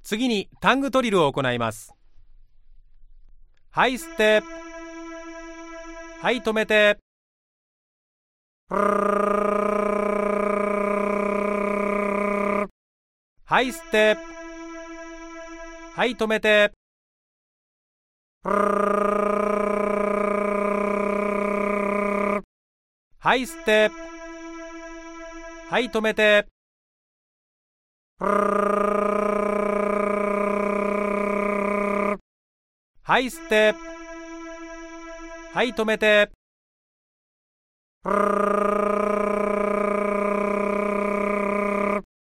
次にタングトリルを行います。はい、吸って、はい、止めて、はい、吸って、はい、止めて、はい、吸って、はい、止めて、はい、吸って、はい、止めて、